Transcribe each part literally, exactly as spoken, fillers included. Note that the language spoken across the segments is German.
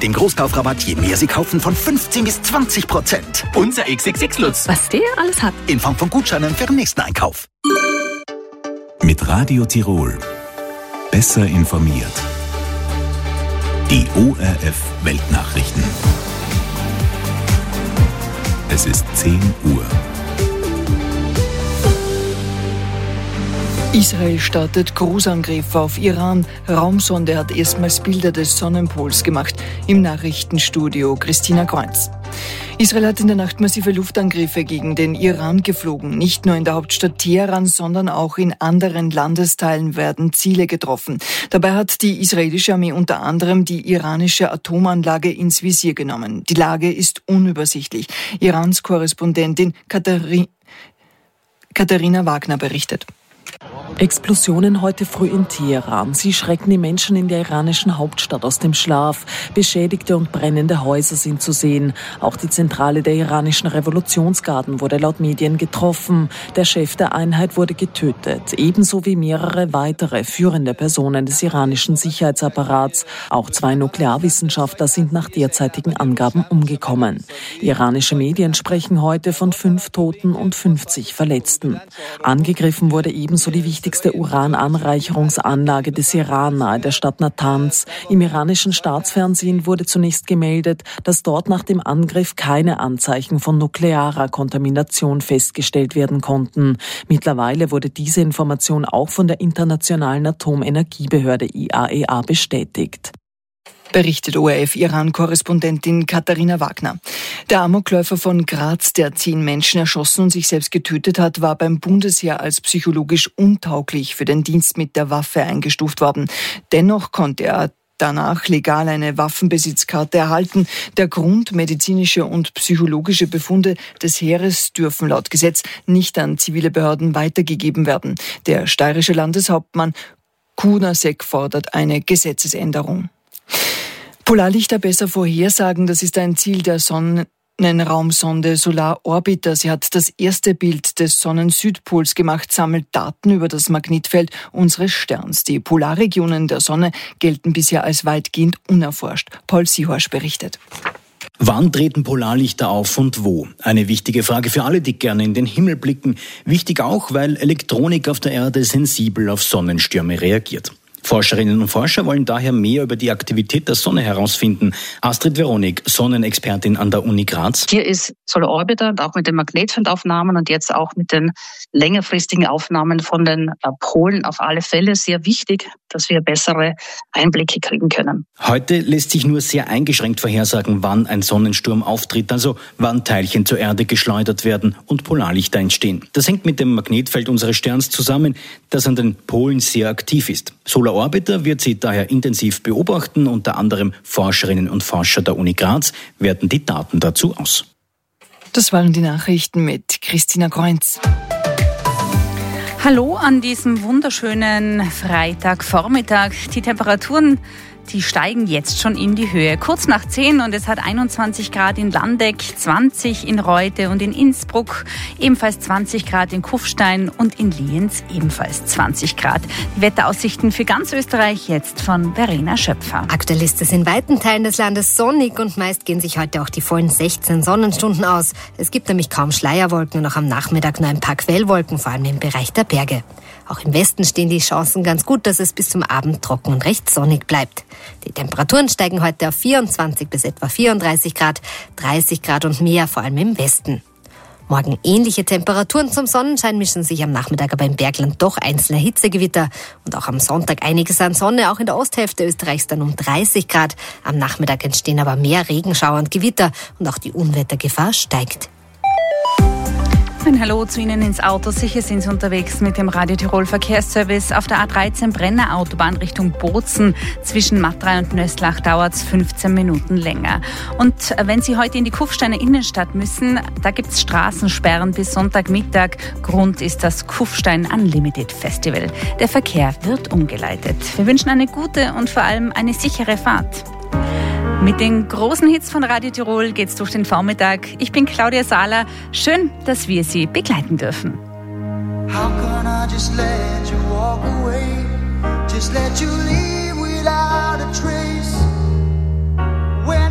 Jetzt im Großkaufrabatt, je mehr Sie kaufen, von fünfzehn bis zwanzig Prozent. Unser X X X Lutz. Was der alles hat. In Form von Gutscheinen für den nächsten Einkauf. Mit Radio Tirol. Besser informiert. Die O R F Weltnachrichten. Es ist zehn Uhr. Israel startet Großangriff auf Iran. Raumsonde hat erstmals Bilder des Sonnenpols gemacht. Im Nachrichtenstudio Christina Kreuz. Israel hat in der Nacht massive Luftangriffe gegen den Iran geflogen. Nicht nur in der Hauptstadt Teheran, sondern auch in anderen Landesteilen werden Ziele getroffen. Dabei hat die israelische Armee unter anderem die iranische Atomanlage ins Visier genommen. Die Lage ist unübersichtlich. Irans Korrespondentin Kathari- Katharina Wagner berichtet. Explosionen heute früh in Teheran. Sie schrecken die Menschen in der iranischen Hauptstadt aus dem Schlaf. Beschädigte und brennende Häuser sind zu sehen. Auch die Zentrale der iranischen Revolutionsgarden wurde laut Medien getroffen. Der Chef der Einheit wurde getötet. Ebenso wie mehrere weitere führende Personen des iranischen Sicherheitsapparats. Auch zwei Nuklearwissenschaftler sind nach derzeitigen Angaben umgekommen. Iranische Medien sprechen heute von fünf Toten und fünfzig Verletzten. Angegriffen wurde ebenso die wichtigste Urananreicherungsanlage des Iran nahe der Stadt Natanz. Im iranischen Staatsfernsehen wurde zunächst gemeldet, dass dort nach dem Angriff keine Anzeichen von nuklearer Kontamination festgestellt werden konnten. Mittlerweile wurde diese Information auch von der Internationalen Atomenergiebehörde I A E A bestätigt. Berichtet O R F-Iran-Korrespondentin Katharina Wagner. Der Amokläufer von Graz, der zehn Menschen erschossen und sich selbst getötet hat, war beim Bundesheer als psychologisch untauglich für den Dienst mit der Waffe eingestuft worden. Dennoch konnte er danach legal eine Waffenbesitzkarte erhalten. Der Grund, medizinische und psychologische Befunde des Heeres dürfen laut Gesetz nicht an zivile Behörden weitergegeben werden. Der steirische Landeshauptmann Kunasek fordert eine Gesetzesänderung. Polarlichter besser vorhersagen, das ist ein Ziel der Sonnenraumsonde Solar Orbiter. Sie hat das erste Bild des Sonnensüdpols gemacht, sammelt Daten über das Magnetfeld unseres Sterns. Die Polarregionen der Sonne gelten bisher als weitgehend unerforscht. Paul Sihorsch berichtet. Wann treten Polarlichter auf und wo? Eine wichtige Frage für alle, die gerne in den Himmel blicken. Wichtig auch, weil Elektronik auf der Erde sensibel auf Sonnenstürme reagiert. Forscherinnen und Forscher wollen daher mehr über die Aktivität der Sonne herausfinden. Astrid Veronik, Sonnenexpertin an der Uni Graz. Hier ist Solar Orbiter und auch mit den Magnetfeldaufnahmen und jetzt auch mit den längerfristigen Aufnahmen von den Polen auf alle Fälle sehr wichtig, dass wir bessere Einblicke kriegen können. Heute lässt sich nur sehr eingeschränkt vorhersagen, wann ein Sonnensturm auftritt, also wann Teilchen zur Erde geschleudert werden und Polarlichter entstehen. Das hängt mit dem Magnetfeld unseres Sterns zusammen, das an den Polen sehr aktiv ist. Solar Orbiter wird sie daher intensiv beobachten. Unter anderem Forscherinnen und Forscher der Uni Graz werten die Daten dazu aus. Das waren die Nachrichten mit Christina Kreuz. Hallo an diesem wunderschönen Freitagvormittag. Die Temperaturen, die steigen jetzt schon in die Höhe. Kurz nach zehn und es hat einundzwanzig Grad in Landeck, zwanzig in Reute und in Innsbruck, ebenfalls zwanzig Grad in Kufstein und in Lienz ebenfalls zwanzig Grad. Die Wetteraussichten für ganz Österreich jetzt von Verena Schöpfer. Aktuell ist es in weiten Teilen des Landes sonnig und meist gehen sich heute auch die vollen sechzehn Sonnenstunden aus. Es gibt nämlich kaum Schleierwolken und auch am Nachmittag nur ein paar Quellwolken, vor allem im Bereich der Berge. Auch im Westen stehen die Chancen ganz gut, dass es bis zum Abend trocken und recht sonnig bleibt. Die Temperaturen steigen heute auf vierundzwanzig bis etwa vierunddreißig Grad, dreißig Grad und mehr, vor allem im Westen. Morgen ähnliche Temperaturen zum Sonnenschein, mischen sich am Nachmittag aber im Bergland doch einzelne Hitzegewitter. Und auch am Sonntag einiges an Sonne, auch in der Osthälfte Österreichs dann um dreißig Grad. Am Nachmittag entstehen aber mehr Regenschauer und Gewitter und auch die Unwettergefahr steigt. Ein Hallo zu Ihnen ins Auto. Sicher sind Sie unterwegs mit dem Radio Tirol Verkehrsservice. Auf der A dreizehn Brenner Autobahn Richtung Bozen zwischen Matrei und Nöstlach dauert es fünfzehn Minuten länger. Und wenn Sie heute in die Kufsteiner Innenstadt müssen, da gibt es Straßensperren bis Sonntagmittag. Grund ist das Kufstein Unlimited Festival. Der Verkehr wird umgeleitet. Wir wünschen eine gute und vor allem eine sichere Fahrt. Mit den großen Hits von Radio Tirol geht's durch den Vormittag. Ich bin Claudia Sahler. Schön, dass wir Sie begleiten dürfen. How can I just let you walk away? Just let you leave without a trace. When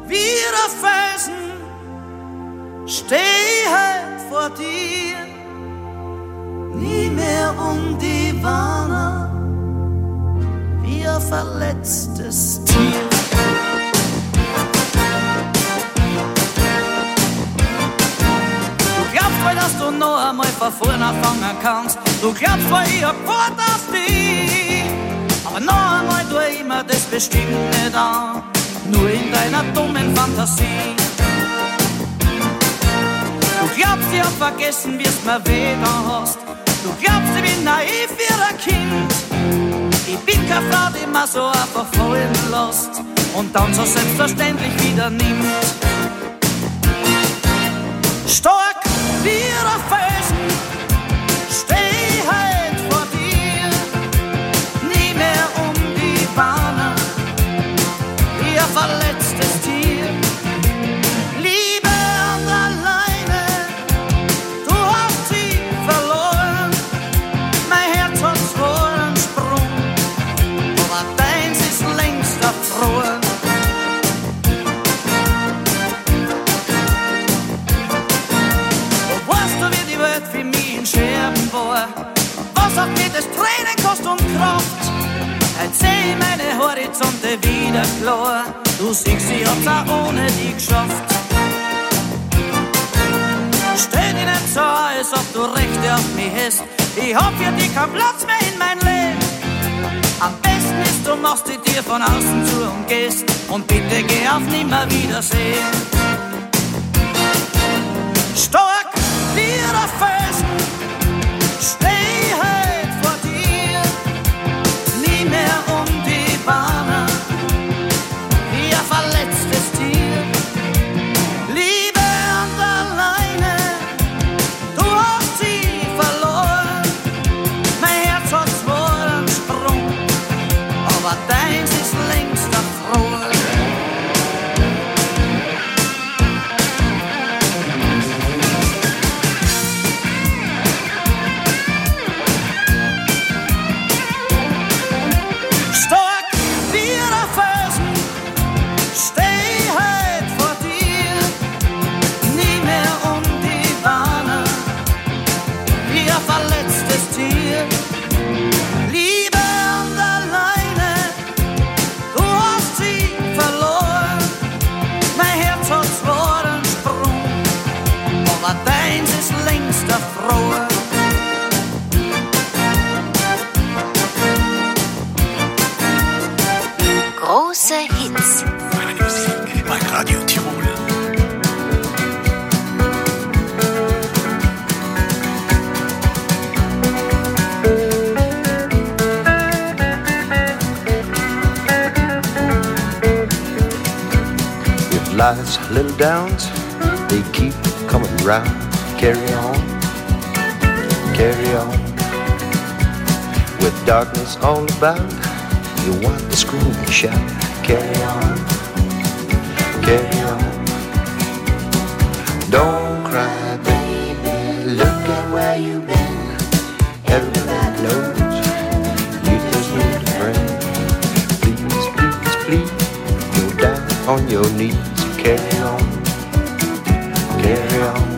wie ein Felsen, steh halt vor dir, nie mehr um die Warner, wie ein verletztes Tier. Du glaubst wohl, dass du noch einmal von vorne anfangen kannst, du glaubst wohl, ich hab Wort auf dich, aber noch einmal tu ich mir das bestimmt nicht an, nur in deiner dummen Fantasie. Du glaubst, ich hab vergessen, wie's mir weh da hast. Du glaubst, ich bin naiv wie ein Kind. Ich bin keine Frau, die mir so einfach fallen lässt und dann so selbstverständlich wieder nimmt. Stark wie ein Felsen, steh halt vor dir, nie mehr um die Bahnen, wie ein verletztes Tier. Liebe und alleine, du hast sie verloren, mein Herz hat zwar einen Sprung, aber deins ist längst erfroren. Und weißt du, wie die Welt für mich in Scherben war? Was auch mir das Tränen kostet und Kraft? Jetzt seh ich meine Horizonte wieder klar. Du siehst, ich hab's auch ohne dich geschafft. Stell dich nicht so, als ob du Rechte auf mich hast. Ich hab für dich keinen Platz mehr in mein Leben. Am besten ist, du machst die Tür von außen zu und gehst. Und bitte geh auf Nimmerwiedersehen. Stark wie ein Felsen, steh halt vor dir, nie mehr um die Bahnen, wie ein verletztes Tier. Liebe und alleine, du hast sie verloren, mein Herz hat zwar einen Sprung, aber deins ist längst erfroren. Stark wie ein Felsen, steh halt vor dir, nie mehr um die Bahnen, wie ein verletztes Tier. Liebe und alleine, du hast sie verloren, mein Herz hat zwar einen Sprung, aber deins ist längst erfroren. Große Hits. Meine Musik bei Radio Tirol. With life's little downs, they keep coming round. Carry on, carry on. With darkness all about, you want to scream and shout. Carry on, carry on. Don't cry, baby. Look at where you've been. Everybody knows you just need a friend. Please, please, please, go down on your knees. Carry on, carry on.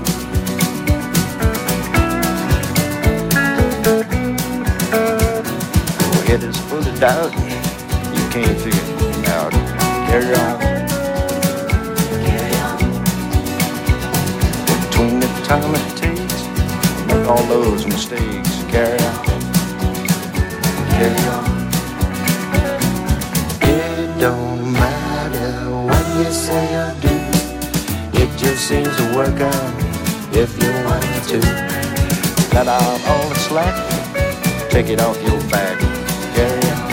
Your head is full of doubt. You can't figure it out. Carry on, carry on. Between the time it takes, make all those mistakes. Carry on, carry on. It don't matter what you say or do. It just seems to work out if you want to. Cut out all the slack, take it off your back. Carry on.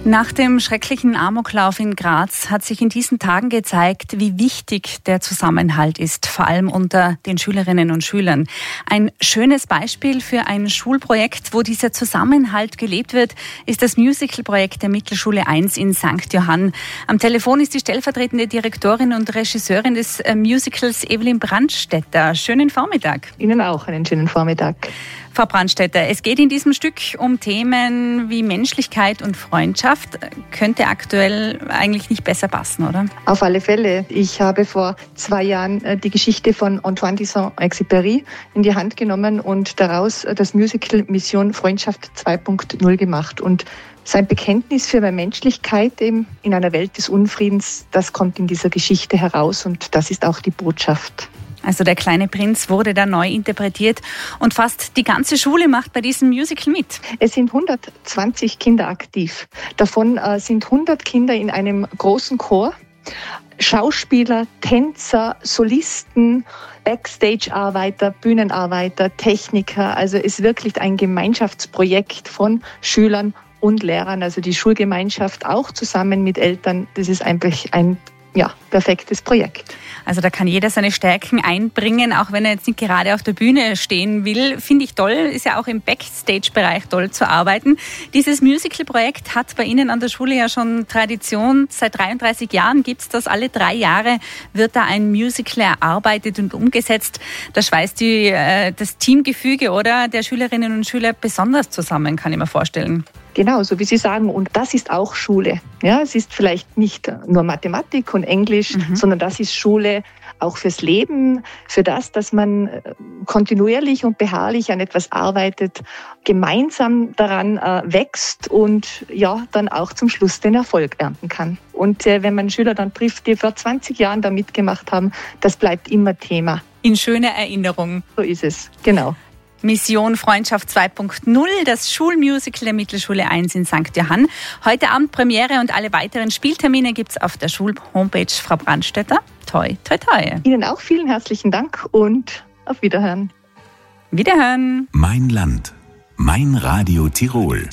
Nach dem schrecklichen Amoklauf in Graz hat sich in diesen Tagen gezeigt, wie wichtig der Zusammenhalt ist, vor allem unter den Schülerinnen und Schülern. Ein schönes Beispiel für ein Schulprojekt, wo dieser Zusammenhalt gelebt wird, ist das Musical-Projekt der Mittelschule eins in Sankt Johann. Am Telefon ist die stellvertretende Direktorin und Regisseurin des Musicals Evelyn Brandstetter. Schönen Vormittag. Ihnen auch einen schönen Vormittag. Frau Brandstetter, es geht in diesem Stück um Themen wie Menschlichkeit und Freundschaft. Könnte aktuell eigentlich nicht besser passen, oder? Auf alle Fälle. Ich habe vor zwei Jahren die Geschichte von Antoine de Saint-Exupéry in die Hand genommen und daraus das Musical Mission Freundschaft zwei Punkt null gemacht. Und sein Bekenntnis für mehr Menschlichkeit eben in einer Welt des Unfriedens, das kommt in dieser Geschichte heraus und das ist auch die Botschaft. Also der kleine Prinz wurde da neu interpretiert und fast die ganze Schule macht bei diesem Musical mit. Es sind hundertzwanzig Kinder aktiv. Davon äh, sind hundert Kinder in einem großen Chor. Schauspieler, Tänzer, Solisten, Backstage-Arbeiter, Bühnenarbeiter, Techniker. Also es ist wirklich ein Gemeinschaftsprojekt von Schülern und Lehrern. Also die Schulgemeinschaft auch zusammen mit Eltern. Das ist einfach ein ja, perfektes Projekt. Also da kann jeder seine Stärken einbringen, auch wenn er jetzt nicht gerade auf der Bühne stehen will. Finde ich toll, ist ja auch im Backstage-Bereich toll zu arbeiten. Dieses Musical-Projekt hat bei Ihnen an der Schule ja schon Tradition. Seit dreiunddreißig Jahren gibt es das. Alle drei Jahre wird da ein Musical erarbeitet und umgesetzt. Da schweißt die, äh, das Teamgefüge oder der Schülerinnen und Schüler besonders zusammen, kann ich mir vorstellen. Genau, so wie Sie sagen. Und das ist auch Schule. Ja, es ist vielleicht nicht nur Mathematik und Englisch, mhm. sondern das ist Schule auch fürs Leben, für das, dass man kontinuierlich und beharrlich an etwas arbeitet, gemeinsam daran äh, wächst und ja, dann auch zum Schluss den Erfolg ernten kann. Und äh, wenn man Schüler dann trifft, die vor zwanzig Jahren da mitgemacht haben, das bleibt immer Thema. In schöner Erinnerung. So ist es, genau. Mission Freundschaft zwei Punkt null, das Schulmusical der Mittelschule eins in Sankt Johann. Heute Abend Premiere und alle weiteren Spieltermine gibt es auf der Schul-Homepage. Frau Brandstetter, toi, toi, toi. Ihnen auch vielen herzlichen Dank und auf Wiederhören. Wiederhören. Mein Land, mein Radio Tirol.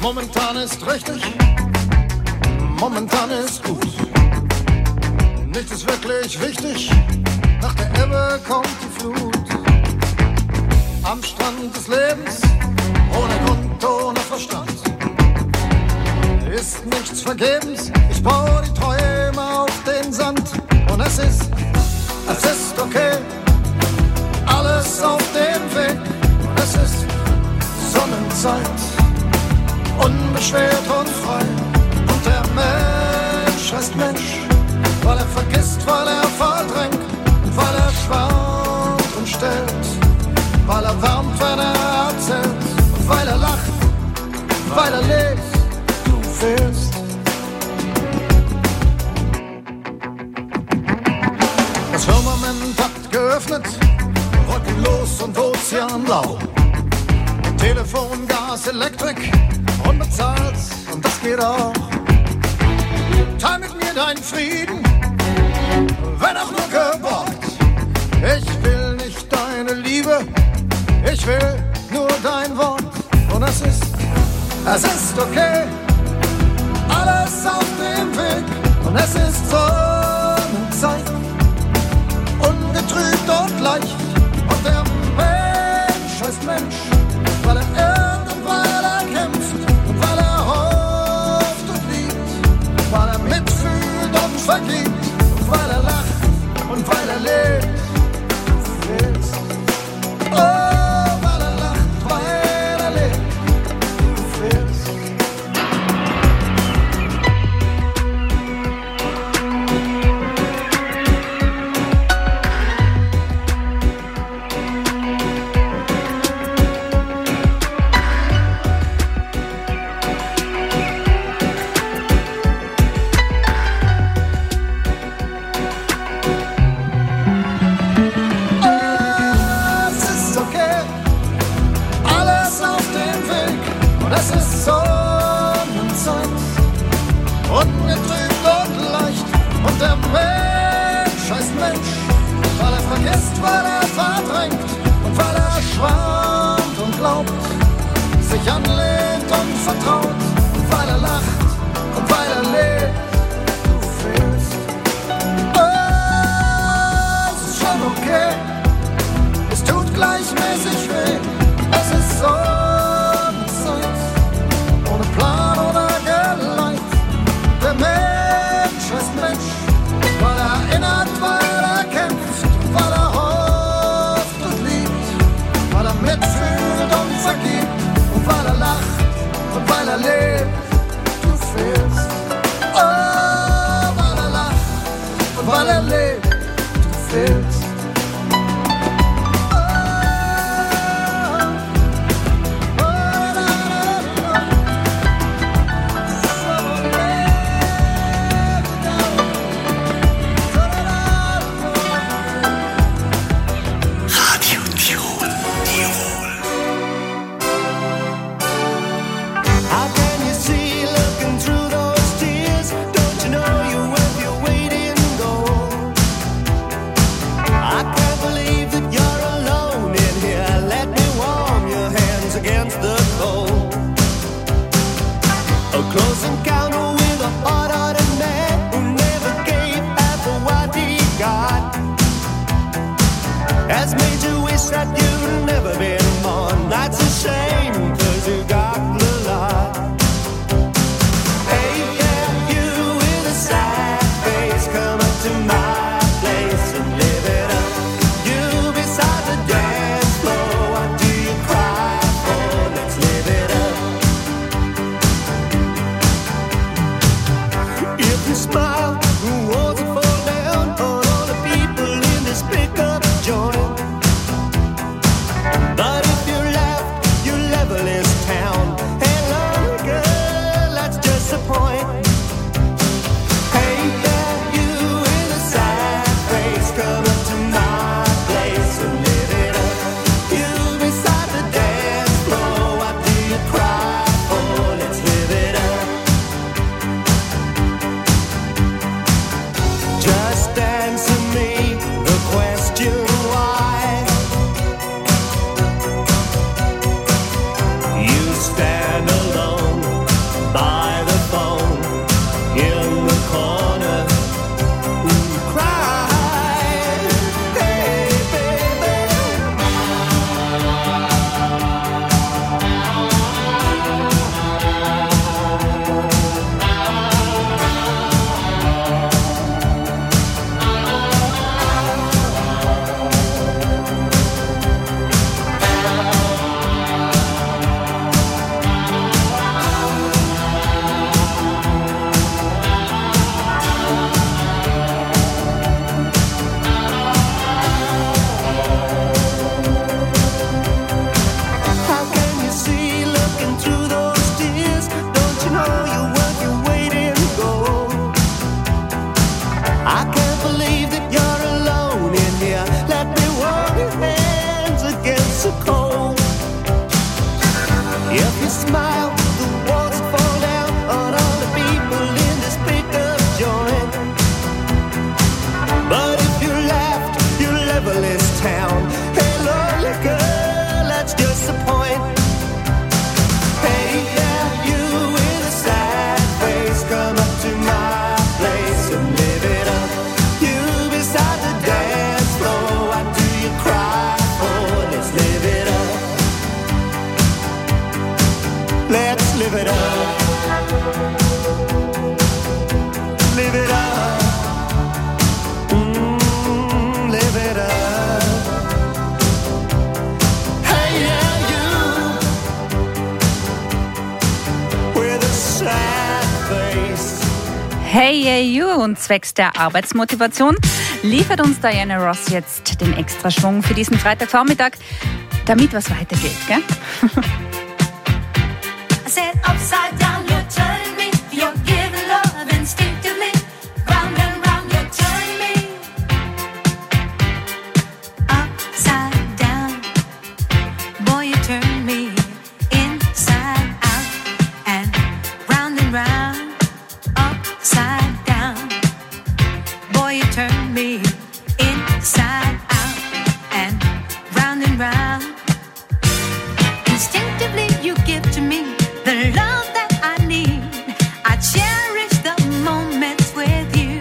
Momentan ist richtig, momentan ist gut. Nichts ist wirklich wichtig, nach der Ebbe kommt die Flut. Am Strand des Lebens, ohne Grund, ohne Verstand, ist nichts vergebens, ich baue die Träume auf den Sand. Und es ist, es ist okay, alles auf dem Weg. Und es ist Sonnenzeit, unbeschwert und frei. Und der Mensch heißt Mensch, weil er vergisst, weil er verdrängt, und weil er schwant und stellt, weil er wärmt, wenn er erzählt, und weil er lacht, weil er lebt, du fehlst. Das Firmament hat geöffnet, wolkenlos und ozeanblau. Telefon, Gas, Elektrik, unbezahlt, und das geht auch. Teil mit mir deinen Frieden, wenn auch nur geborgt. Ich will nicht deine Liebe, ich will nur dein Wort. Und es ist, es ist okay, alles auf dem Weg. Und es ist Sonnenzeit, ungetrübt und leicht. Und der Mensch heißt Mensch, weil er irrt und weil er kämpft und weil er hofft und liebt, weil er mitfühlt und vergibt und weil er lacht und weil er lebt. Du fehlst. Oh, weil er lacht, weil er lebt. Du fehlst. Weil er verdrängt und weil er schwant und glaubt, sich anlehnt und vertraut, und weil er lacht und weil er lebt, du fehlst. Oh, es ist schon okay, es tut gleichmäßig weh, es ist Sonnenzeit, ohne Plan oder Geleit. Der Mensch ist Mensch, weil er erinnert, weil er kämpft, weil er hofft und liebt, weil er mitfühlt und vergibt, und weil er lacht und weil er lebt, du fehlst. Oh, weil er lacht und weil er lebt, du fehlst. Oh, live it up, live it up, mm, live it up. Hey, yeah, you, with a sad face. Hey, hey, you, und zwecks der Arbeitsmotivation liefert uns Diana Ross jetzt den Extraschwung für diesen Freitagvormittag, damit was weitergeht, gell? I said upside down, you turn me, you're giving love instinctively. Round and round, you turn me. Upside down, boy, you turn me inside out. And round and round, upside down, boy, you turn me inside out. And round and round, instinctively you give to me the love that I need. I cherish the moments with you.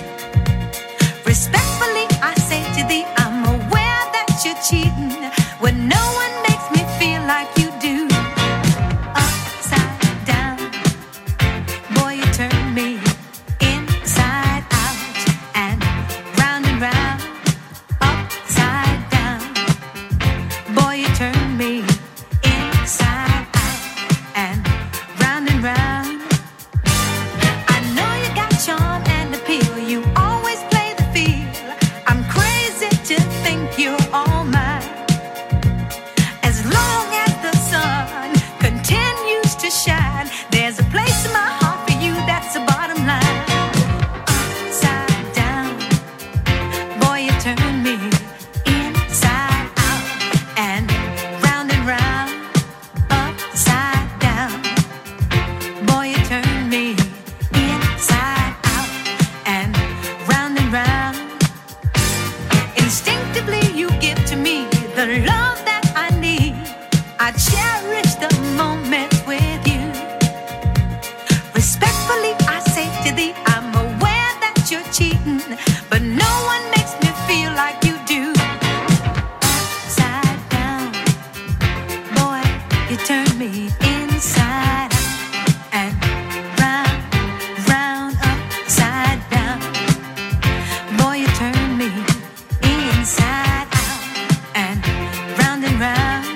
Respectfully I say to thee, I'm aware that you're cheating when no one makes me feel like you do. Upside down, boy, you turn me inside out. And round and round, upside down, boy, you turn me inside out. And round and round, I know you got charm and appeal. You always play the field. I'm crazy to think you're all mine. As long as the sun continues to shine, there's a place in my heart for you, that's the bottom line. Upside down, boy, you turn me inside out. And round and round, upside down, boy, you turn me inside out. And round and round, instinctively you give to me the love that I need. I cherish the moments with you. Respectfully I say to thee, I'm aware that you're cheating, but no one makes me feel like you do. Upside down, boy, you turn me inside out. And round, round, upside down, boy, you turn me inside out. And round and round,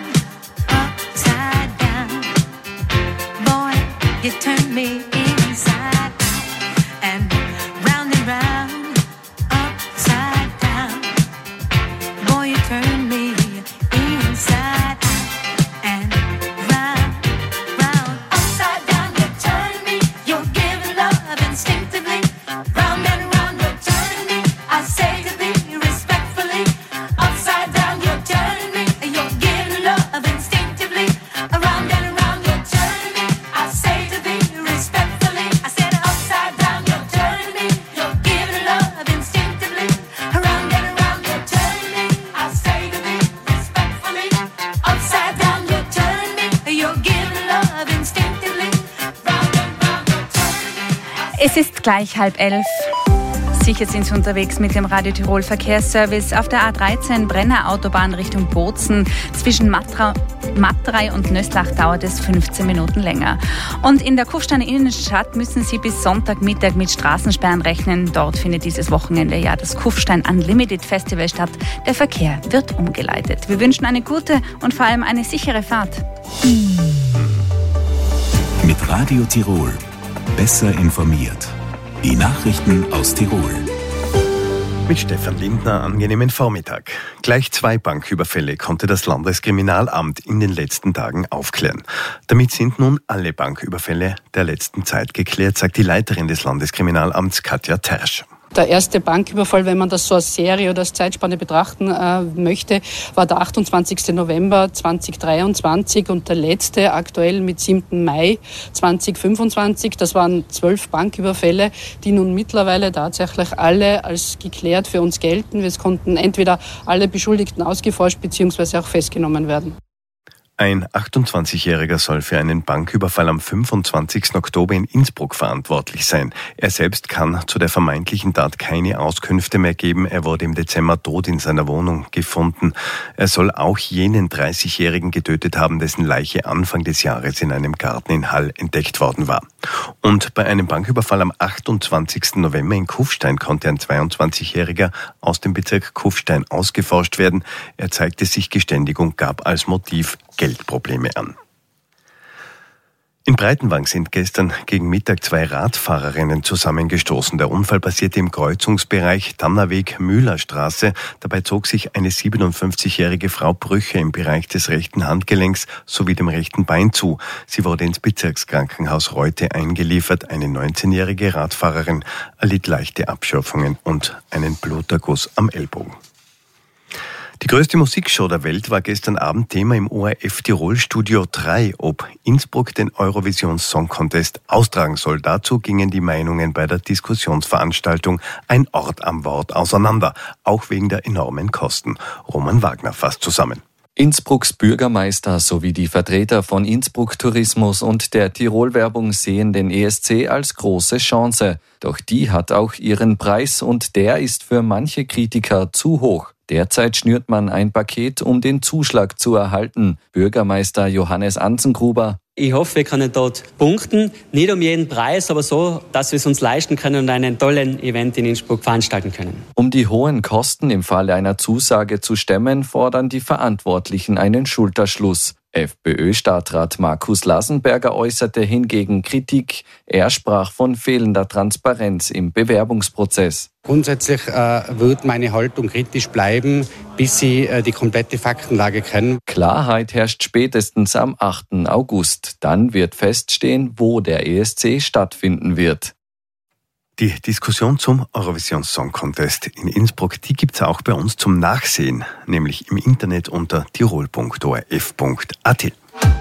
upside down, boy, you turn me inside out. And round and round, upside down, boy, you turn me inside out. And round, round, upside down, you turn me. You're giving love instinctively. Round and round, you turn me. I say to thee respectfully. Upside down, you turn me. You're giving love instinctively. Around and around, you turn me. I say to thee respectfully. I said upside down, you turn me. You're giving love instinctively. Around and around, you turn me. I say to thee respectfully. Upside down, you turn me. You're giving love instinctively. Round and round, you turn me. Es ist gleich halb elf. Sicher sind Sie unterwegs mit dem Radio Tirol Verkehrsservice auf der A dreizehn Brenner Autobahn Richtung Bozen. Zwischen Matra, Matrei und Nöslach dauert es fünfzehn Minuten länger. Und in der Kufsteiner Innenstadt müssen Sie bis Sonntagmittag mit Straßensperren rechnen. Dort findet dieses Wochenende ja das Kufstein Unlimited Festival statt. Der Verkehr wird umgeleitet. Wir wünschen eine gute und vor allem eine sichere Fahrt. Mit Radio Tirol. Besser informiert. Die Nachrichten aus Tirol. Mit Stefan Lindner, angenehmen Vormittag. Gleich zwei Banküberfälle konnte das Landeskriminalamt in den letzten Tagen aufklären. Damit sind nun alle Banküberfälle der letzten Zeit geklärt, sagt die Leiterin des Landeskriminalamts Katja Tersch. Der erste Banküberfall, wenn man das so als Serie oder als Zeitspanne betrachten äh, möchte, war der achtundzwanzigsten November zweitausenddreiundzwanzig und der letzte aktuell mit siebten Mai zweitausendfünfundzwanzig. Das waren zwölf Banküberfälle, die nun mittlerweile tatsächlich alle als geklärt für uns gelten. Es konnten entweder alle Beschuldigten ausgeforscht bzw. auch festgenommen werden. Ein achtundzwanzigjähriger soll für einen Banküberfall am fünfundzwanzigsten Oktober in Innsbruck verantwortlich sein. Er selbst kann zu der vermeintlichen Tat keine Auskünfte mehr geben. Er wurde im Dezember tot in seiner Wohnung gefunden. Er soll auch jenen dreißigjährigen getötet haben, dessen Leiche Anfang des Jahres in einem Garten in Hall entdeckt worden war. Und bei einem Banküberfall am achtundzwanzigsten November in Kufstein konnte ein zweiundzwanzigjähriger aus dem Bezirk Kufstein ausgeforscht werden. Er zeigte sich geständig und gab als Motiv Geldprobleme an. In Breitenwang sind gestern gegen Mittag zwei Radfahrerinnen zusammengestoßen. Der Unfall passierte im Kreuzungsbereich Tannerweg-Mühlerstraße. Dabei zog sich eine siebenundfünfzigjährige Frau Brüche im Bereich des rechten Handgelenks sowie dem rechten Bein zu. Sie wurde ins Bezirkskrankenhaus Reute eingeliefert. Eine neunzehnjährige Radfahrerin erlitt leichte Abschürfungen und einen Bluterguss am Ellbogen. Die größte Musikshow der Welt war gestern Abend Thema im O R F Tirol Studio drei. Ob Innsbruck den Eurovision Song Contest austragen soll, dazu gingen die Meinungen bei der Diskussionsveranstaltung Ein Ort am Wort auseinander, auch wegen der enormen Kosten. Roman Wagner fasst zusammen. Innsbrucks Bürgermeister sowie die Vertreter von Innsbruck Tourismus und der Tirol-Werbung sehen den E S C als große Chance. Doch die hat auch ihren Preis und der ist für manche Kritiker zu hoch. Derzeit schnürt man ein Paket, um den Zuschlag zu erhalten. Bürgermeister Johannes Anzengruber: Ich hoffe, wir können dort punkten, nicht um jeden Preis, aber so, dass wir es uns leisten können und einen tollen Event in Innsbruck veranstalten können. Um die hohen Kosten im Falle einer Zusage zu stemmen, fordern die Verantwortlichen einen Schulterschluss. FPÖ-Stadtrat Markus Lassenberger äußerte hingegen Kritik. Er sprach von fehlender Transparenz im Bewerbungsprozess. Grundsätzlich äh, wird meine Haltung kritisch bleiben, bis Sie äh, die komplette Faktenlage kennen. Klarheit herrscht spätestens am achten August. Dann wird feststehen, wo der E S C stattfinden wird. Die Diskussion zum Eurovision Song Contest in Innsbruck, die gibt's auch bei uns zum Nachsehen, nämlich im Internet unter tirol punkt o r f punkt a t.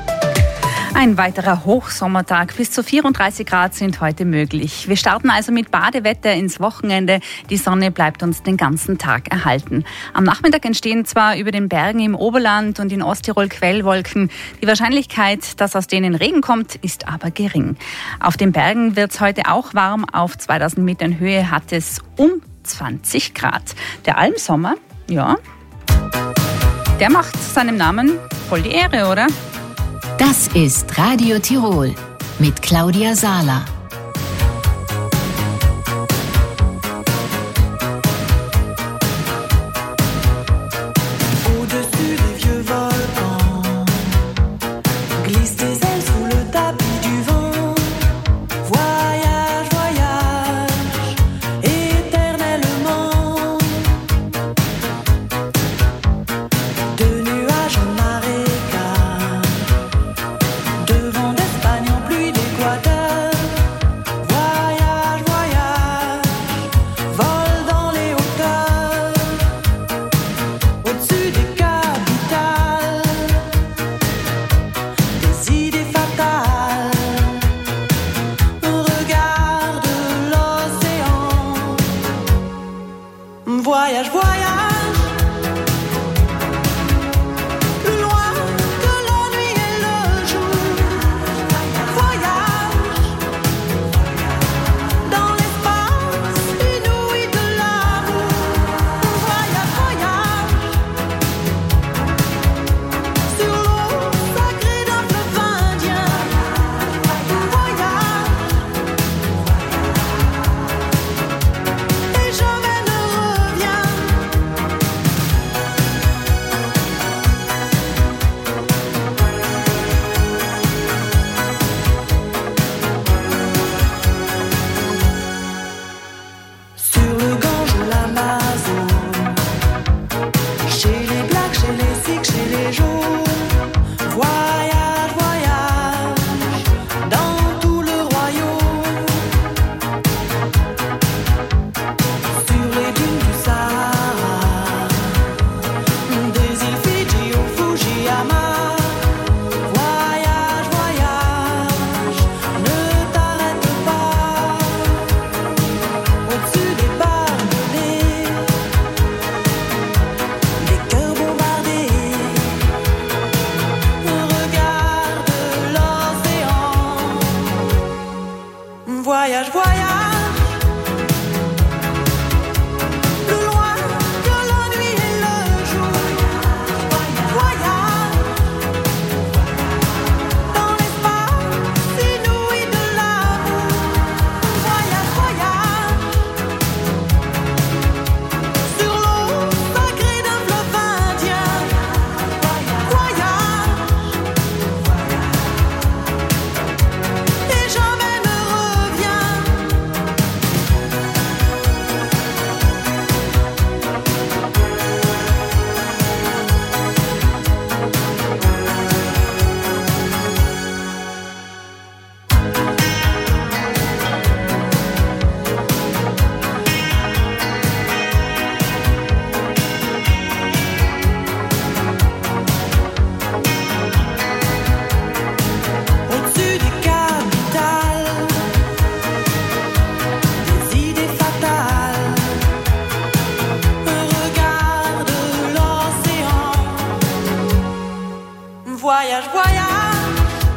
Ein weiterer Hochsommertag. Bis zu vierunddreißig Grad sind heute möglich. Wir starten also mit Badewetter ins Wochenende. Die Sonne bleibt uns den ganzen Tag erhalten. Am Nachmittag entstehen zwar über den Bergen im Oberland und in Osttirol Quellwolken. Die Wahrscheinlichkeit, dass aus denen Regen kommt, ist aber gering. Auf den Bergen wird es heute auch warm. Auf zweitausend Metern Höhe hat es um zwanzig Grad. Der Almsommer, ja, der macht seinem Namen voll die Ehre, oder? Das ist Radio Tirol mit Claudia Sahler. Devant d'Espagne en pluie d'Équateur. Voyage, voyage. Plus loin que la nuit et le jour. Voyage. Dans l'espace inouï de l'amour. Voyage, voyage. Sur l'eau sacrée d'un fleuve indien. Voyage. Et jamais ne reviens. Au-dessus des capitales, des idées fatales, un regard de l'océan. Voyage, voyage,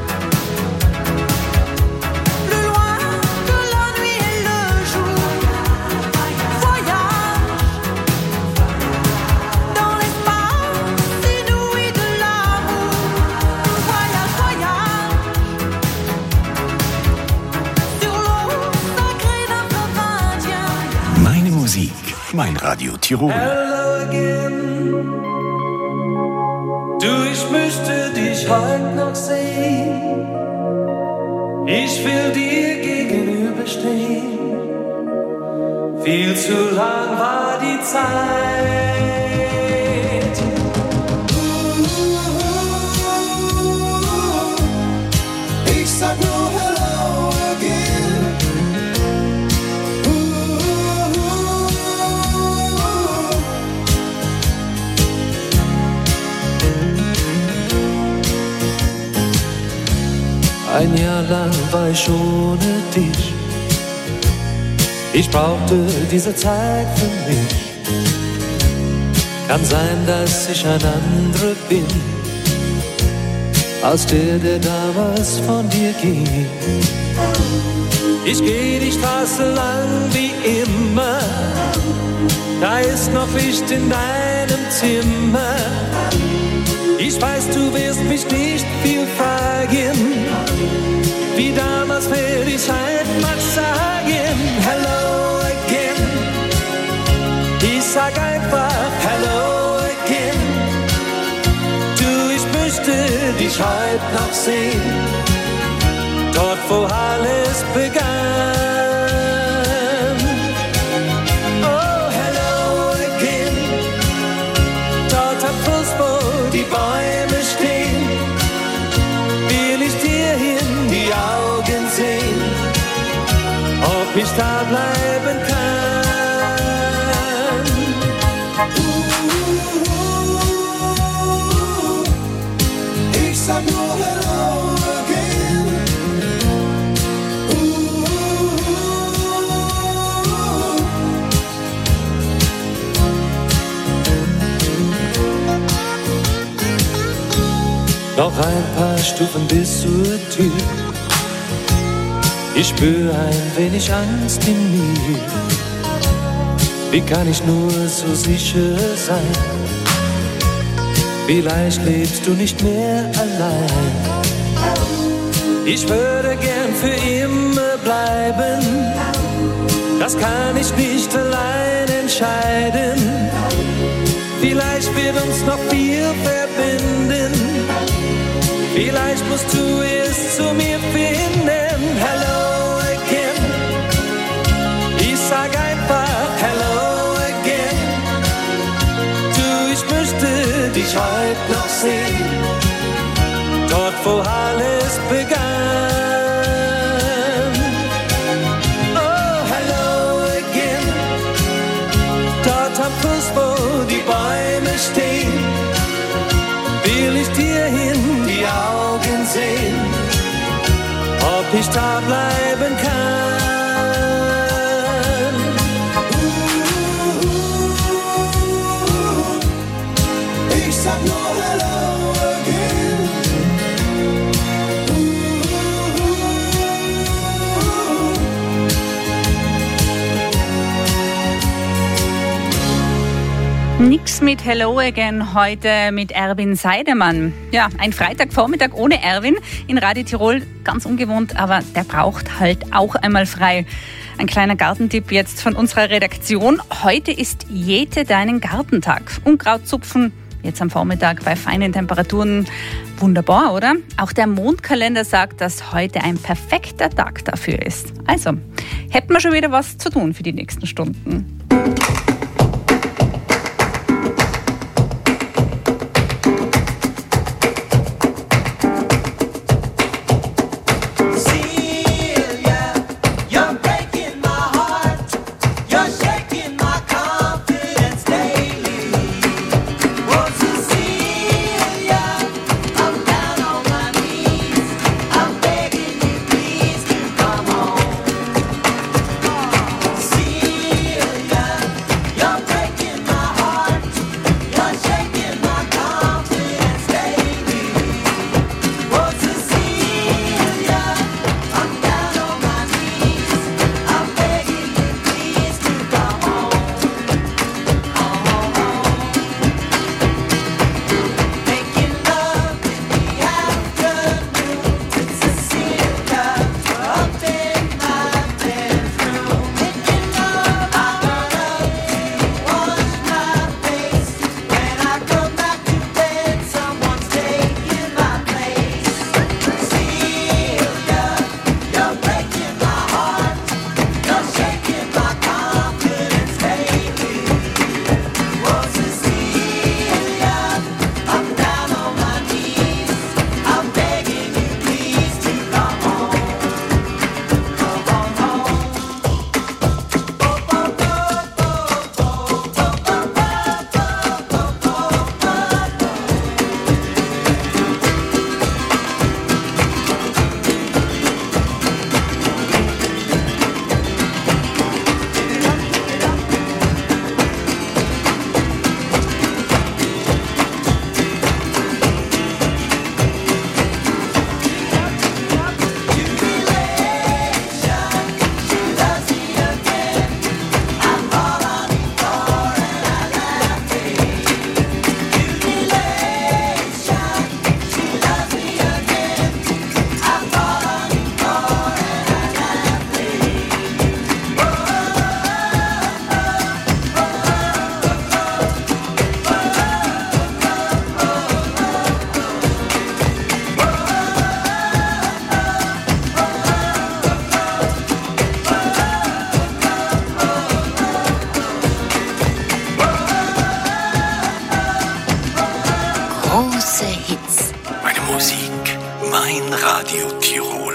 plus loin que la nuit et le jour. Voyage, dans l'espace inouï de l'amour. Voyage, voyage. Sur l'eau sacrée d'un fleuve indien. Meine Musik, mein Radio Tirol. Hello again. Du, ich müsste dich heute noch sehen. Ich will dir gegenüberstehen. Viel zu lang war die Zeit. Ich sag nur hello again. Ein Jahr lang war ich ohne dich. Ich brauchte diese Zeit für mich. Kann sein, dass ich ein anderer bin, als der, der damals von dir ging. Ich geh die Straße lang wie immer. Da ist noch Licht in deinem Zimmer. Ich weiß, du wirst mich nicht viel fragen. Wie damals will ich einfach sagen, hello again. Ich sag einfach hello again. Du, ich möchte dich heute noch sehen. Dort, wo alles begann. Oh, hello again. Dort am Fluss, wo die Bäume stehen, will ich dir in die Augen sehen, ob ich da bleiben kann. Ich sag nur hello again. Noch ein paar Stufen bis zur Tür. Ich spüre ein wenig Angst in mir. Wie kann ich nur so sicher sein? Vielleicht lebst du nicht mehr allein. Ich würde gern für immer bleiben. Das kann ich nicht allein entscheiden. Vielleicht wird uns noch viel verbinden. Vielleicht musst du es zu mir finden. Hello again. Ich sag einfach hello again. Du, ich möchte dich heute noch sehen. Dort, wo alles begann. Oh, hello again. Dort am Fluss, wo die Bäume stehen, will ich dir in die Augen sehen, ob ich da bleiben kann. Ich sag nur hello again. mit Hello Again, heute mit Erwin Seidemann. Ja, ein Freitagvormittag ohne Erwin in Radio Tirol, ganz ungewohnt, aber der braucht halt auch einmal frei. Ein kleiner Gartentipp jetzt von unserer Redaktion. Heute ist Jäte deinen Gartentag. Unkraut zupfen, jetzt am Vormittag bei feinen Temperaturen. Wunderbar, oder? Auch der Mondkalender sagt, dass heute ein perfekter Tag dafür ist. Also, hätten wir schon wieder was zu tun für die nächsten Stunden. Große Hits. Meine Musik, mein Radio Tirol.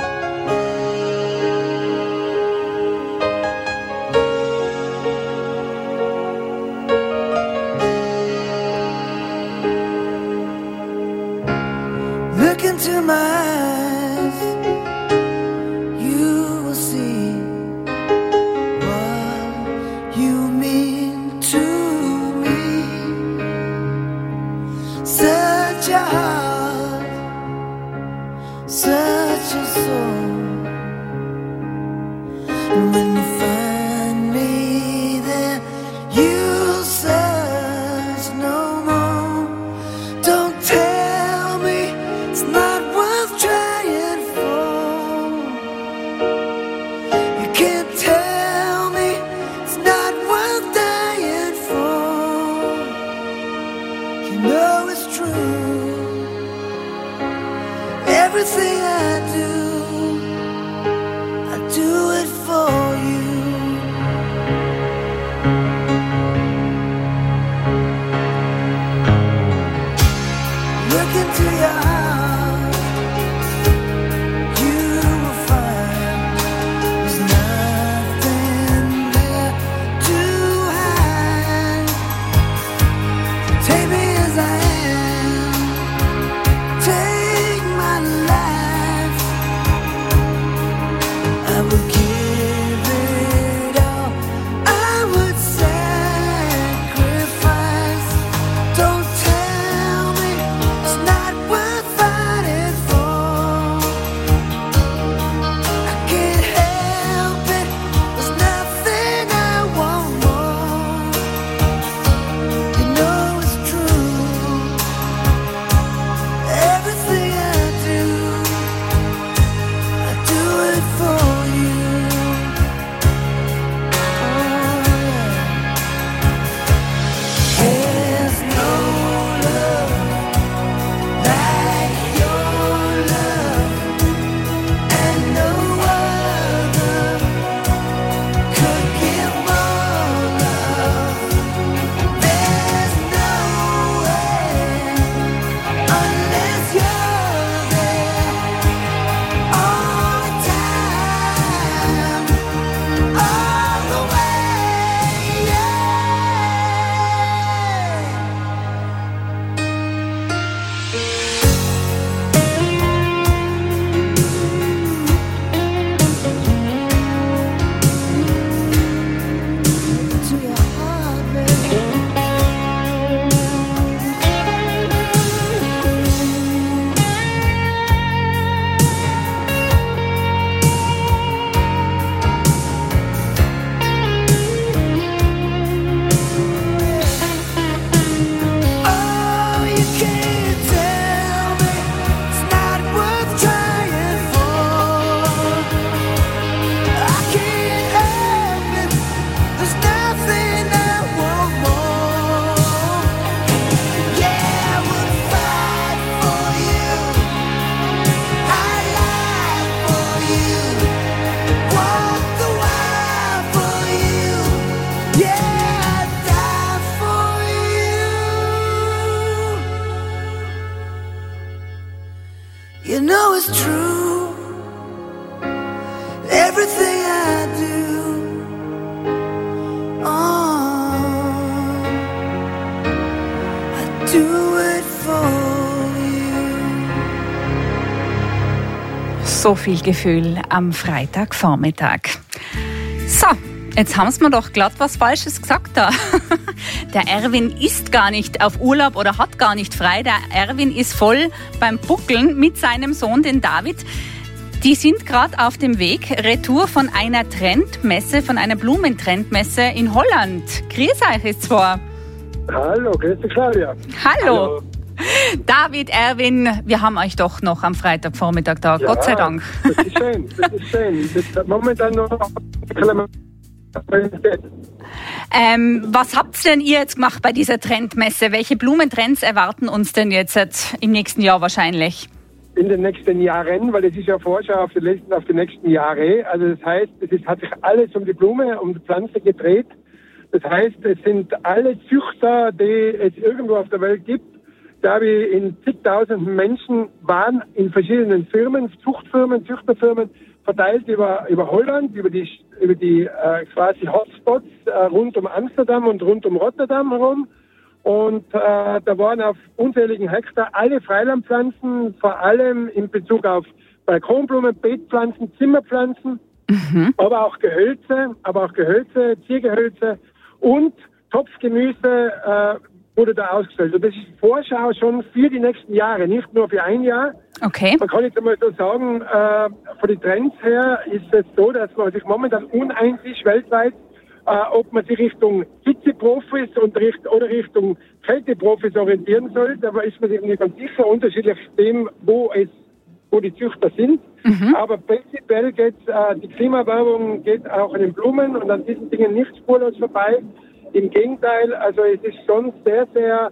Look into my eyes, you will see what you mean to me. Such a heart, such a soul. And when you find me there, you'll search no more. Don't tell me it's not worth trying for. You can't tell me it's not worth dying for. You know it's true. Everything I do, I do it for you. viel Gefühl am Freitagvormittag. So, jetzt haben sie mir doch glatt was Falsches gesagt da. Der Erwin ist gar nicht auf Urlaub oder hat gar nicht frei. Der Erwin ist voll beim Buckeln mit seinem Sohn, den David. Die sind gerade auf dem Weg, retour von einer Trendmesse, von einer Blumentrendmesse in Holland. Grüß euch jetzt zwar. Hallo, grüß dich, Claudia. Hallo. Hallo. David, Erwin, wir haben euch doch noch am Freitagvormittag da, ja, Gott sei Dank. Das ist schön, das ist schön. Das ist momentan noch... Ähm, was habt denn ihr jetzt gemacht bei dieser Trendmesse? Welche Blumentrends erwarten uns denn jetzt im nächsten Jahr wahrscheinlich? In den nächsten Jahren, weil es ist ja Vorschau auf die, letzten, auf die nächsten Jahre. Also das heißt, es ist, hat sich alles um die Blume, um die Pflanze gedreht. Das heißt, es sind alle Züchter, die es irgendwo auf der Welt gibt. Da habe ich in zigtausenden Menschen waren in verschiedenen Firmen, Zuchtfirmen, Züchterfirmen, verteilt über, über Holland, über die, über die äh, quasi Hotspots äh, rund um Amsterdam und rund um Rotterdam herum. Und äh, da waren auf unzähligen Hektar alle Freilandpflanzen, vor allem in Bezug auf Balkonblumen, Beetpflanzen, Zimmerpflanzen, mhm. aber auch Gehölze, aber auch Gehölze, Ziergehölze und Topfgemüse äh, wurde da ausgestellt. Und das ist Vorschau schon für die nächsten Jahre, nicht nur für ein Jahr. Okay. Man kann jetzt einmal so sagen, äh, von den Trends her ist es so, dass man sich momentan uneins ist weltweit, äh, ob man sich Richtung Hitzeprofis und richt, oder Richtung Kälteprofis orientieren soll. Da ist man sich nicht ganz sicher, unterschiedlich dem, wo es wo die Züchter sind. Mhm. Aber prinzipiell geht äh, die Klimaerwärmung geht auch an den Blumen und an diesen Dingen nicht spurlos vorbei. Im Gegenteil, also es ist schon sehr, sehr,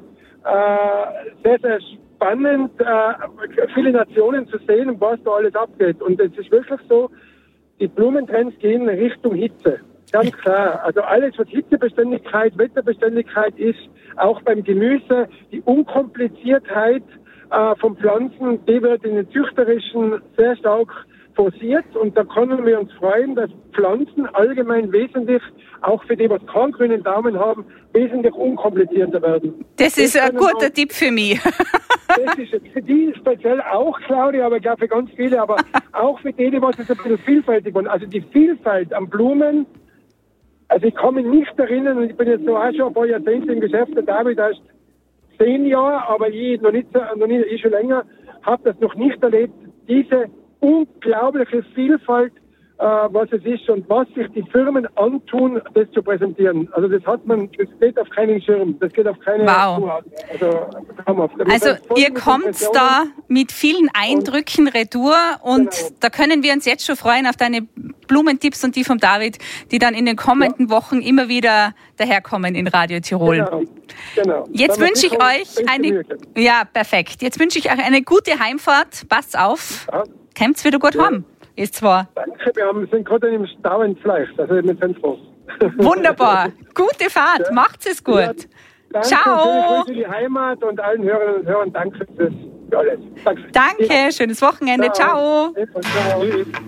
äh, sehr, sehr spannend, äh, viele Nationen zu sehen, was da alles abgeht. Und es ist wirklich so, die Blumentrends gehen Richtung Hitze. Ganz klar. Also alles, was Hitzebeständigkeit, Wetterbeständigkeit ist, auch beim Gemüse, die Unkompliziertheit äh, von Pflanzen, die wird in den Züchterischen sehr stark forciert. Und da können wir uns freuen, dass Pflanzen allgemein wesentlich, auch für die, was keinen grünen Daumen haben, wesentlich unkomplizierter werden. Das, das ist ein guter auch, Tipp für mich. Das ist für die speziell auch, Claudia, aber ich glaube für ganz viele, aber auch für die, die was es ein bisschen vielfältig wollen. Also die Vielfalt an Blumen, also ich kann mich nicht erinnern, und ich bin jetzt so auch schon ein paar Jahrzehnte im Geschäft, der David erst zehn Jahre, aber ich noch nicht, noch nicht ich schon länger, habe das noch nicht erlebt, diese unglaubliche Vielfalt, äh, was es ist und was sich die Firmen antun, das zu präsentieren. Also das hat man, das geht auf keinen Schirm, das geht auf keine Wow. Zuhause. Also, also ihr kommt da mit vielen Eindrücken retour und genau. Da können wir uns jetzt schon freuen auf deine Blumentipps und die vom David, die dann in den kommenden ja. Wochen immer wieder daherkommen in Radio Tirol. Genau. Genau. Jetzt wünsche ich euch eine, ja perfekt, jetzt wünsche ich euch eine gute Heimfahrt, passt auf. Ja. Kommt's wieder gut ja. heim, ist zwar. Danke, wir haben, sind gerade im Stau entfleicht, also wir sind froh. Wunderbar, gute Fahrt, ja. Macht's es gut. Ja. Danke, ciao. Grüße die Heimat und allen Hörerinnen und Hörern, danke fürs für alles. Danke, danke ja. Schönes Wochenende, ciao. ciao. ciao.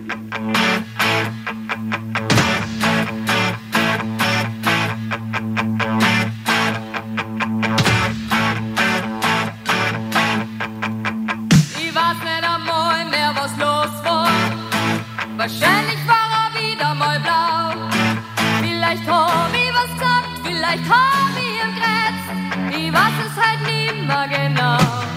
Wahrscheinlich war er wieder mal blau. Vielleicht hab ich was gesagt, vielleicht hab ich ihn gerätzt. Ich weiß es halt nimmer genau.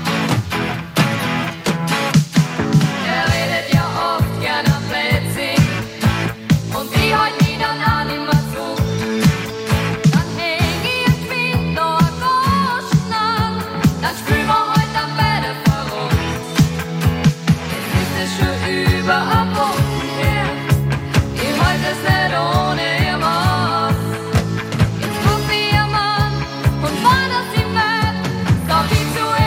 Er redet ja oft gern am Blödsinn und ich halt nie dann auch nimmer zu. Dann häng ich im Schwind noch ein Goschen an, dann spülen wir halt am Bett verrückt. Jetzt ist es schon über am Boden. Das nicht ohne ihr Mann. Jetzt guck ich ihr Mann und wann er sie merkt, sag ich zu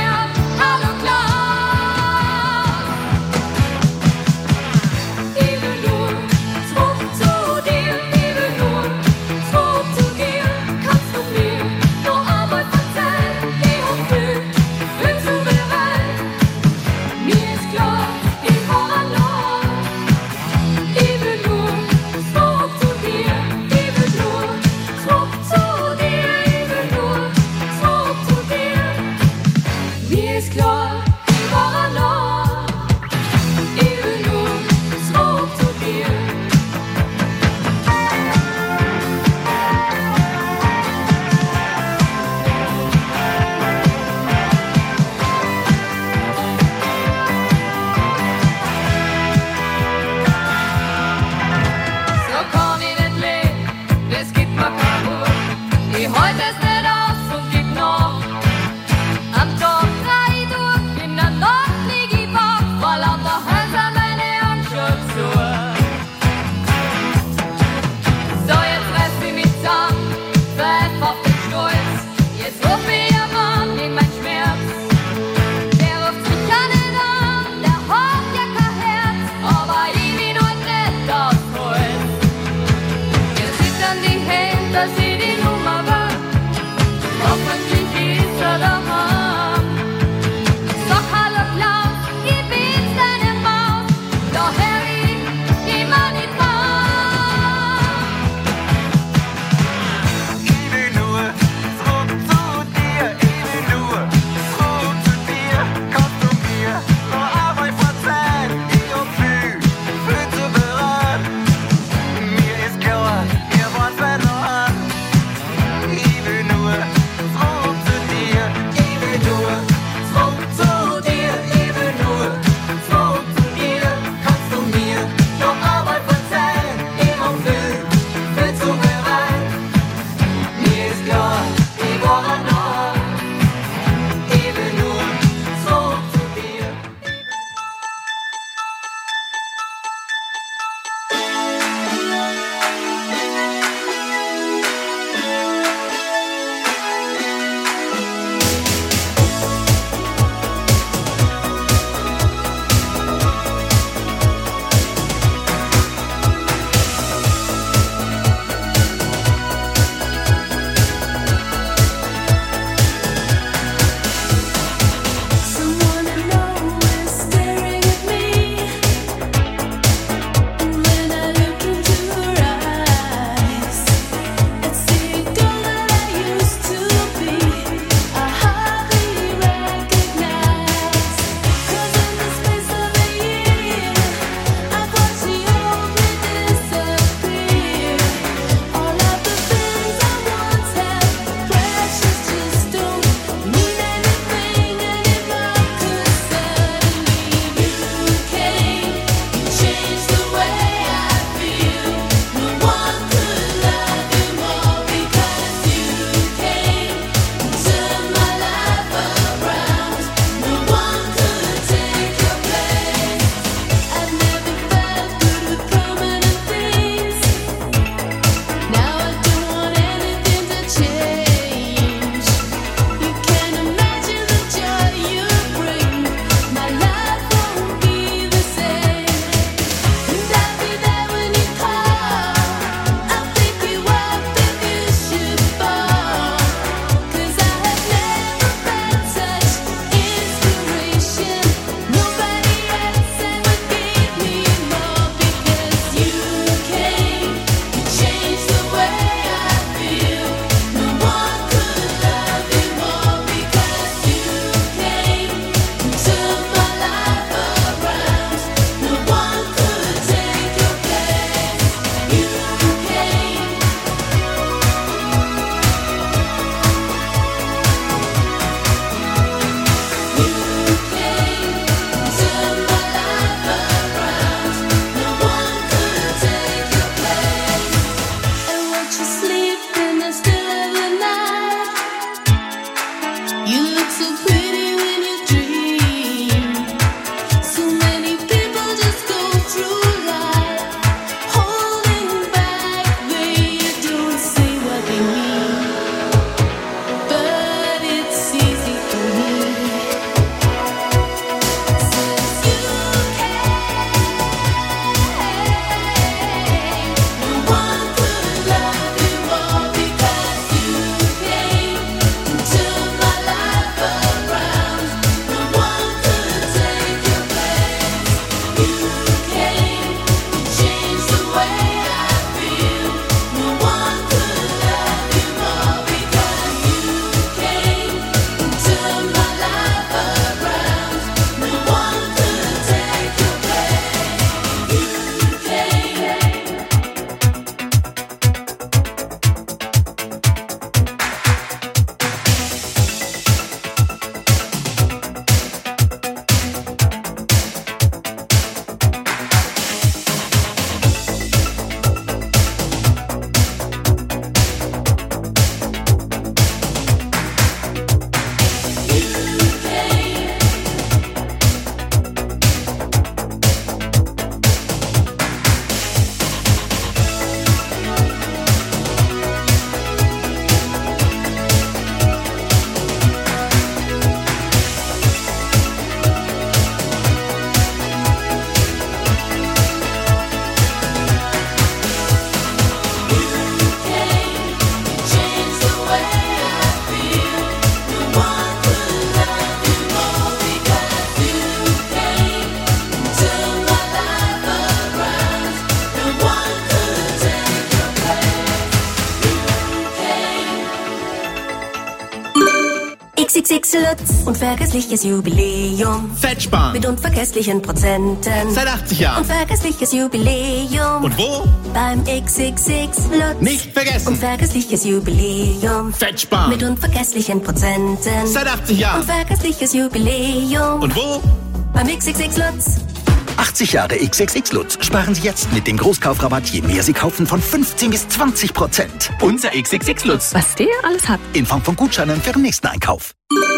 X Lutz. Unvergessliches Jubiläum. Fettsparen. Mit unvergesslichen Prozenten. Seit achtzig Jahren. Unvergessliches Jubiläum. Und wo? Beim X X X Lutz. Nicht vergessen. Unvergessliches Jubiläum. Fettsparen. Mit unvergesslichen Prozenten. Seit achtzig Jahren. Unvergessliches Jubiläum. Und wo? Beim X X X Lutz. achtzig Jahre X X X Lutz. Sparen Sie jetzt mit dem Großkaufrabatt, je mehr Sie kaufen, von fünfzehn bis zwanzig Prozent. Unser X X X Lutz. Was der alles hat. In Form von Gutscheinen für den nächsten Einkauf.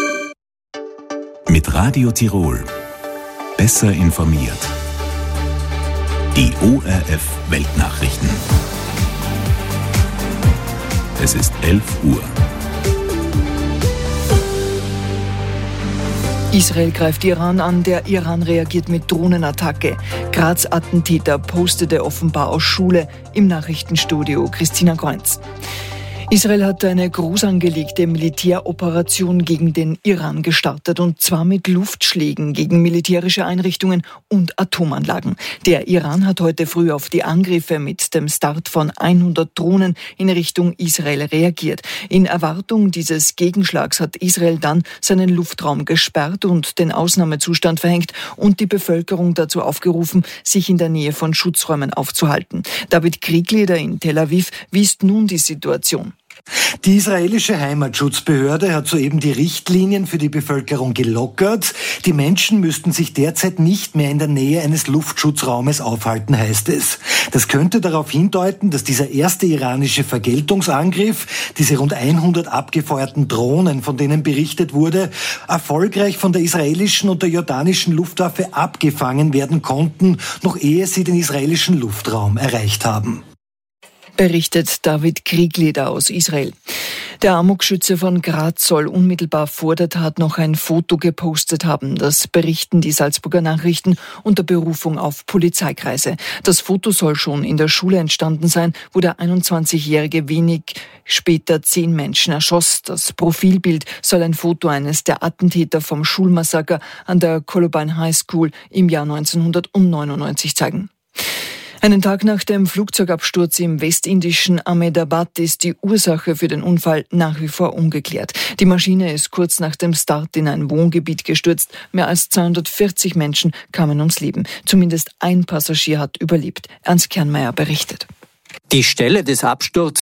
Mit Radio Tirol. Besser informiert. Die O R F Weltnachrichten. Es ist elf Uhr. Israel greift Iran an, der Iran reagiert mit Drohnenattacke. Graz-Attentäter postete offenbar aus Schule. Im Nachrichtenstudio Christina Kreuz. Israel hat eine groß angelegte Militäroperation gegen den Iran gestartet, und zwar mit Luftschlägen gegen militärische Einrichtungen und Atomanlagen. Der Iran hat heute früh auf die Angriffe mit dem Start von hundert Drohnen in Richtung Israel reagiert. In Erwartung dieses Gegenschlags hat Israel dann seinen Luftraum gesperrt und den Ausnahmezustand verhängt und die Bevölkerung dazu aufgerufen, sich in der Nähe von Schutzräumen aufzuhalten. David Kriegleder in Tel Aviv, wie ist nun die Situation? Die israelische Heimatschutzbehörde hat soeben die Richtlinien für die Bevölkerung gelockert. Die Menschen müssten sich derzeit nicht mehr in der Nähe eines Luftschutzraumes aufhalten, heißt es. Das könnte darauf hindeuten, dass dieser erste iranische Vergeltungsangriff, diese rund hundert abgefeuerten Drohnen, von denen berichtet wurde, erfolgreich von der israelischen und der jordanischen Luftwaffe abgefangen werden konnten, noch ehe sie den israelischen Luftraum erreicht haben. Berichtet David Kriegleder aus Israel. Der Amokschütze von Graz soll unmittelbar vor der Tat noch ein Foto gepostet haben. Das berichten die Salzburger Nachrichten unter Berufung auf Polizeikreise. Das Foto soll schon in der Schule entstanden sein, wo der einundzwanzigjährige wenig später zehn Menschen erschoss. Das Profilbild soll ein Foto eines der Attentäter vom Schulmassaker an der Columbine High School im Jahr neunzehnhundertneunundneunzig zeigen. Einen Tag nach dem Flugzeugabsturz im westindischen Ahmedabad ist die Ursache für den Unfall nach wie vor ungeklärt. Die Maschine ist kurz nach dem Start in ein Wohngebiet gestürzt. Mehr als zweihundertvierzig Menschen kamen ums Leben. Zumindest ein Passagier hat überlebt. Ernst Kernmeier berichtet. Die Stelle des Absturzes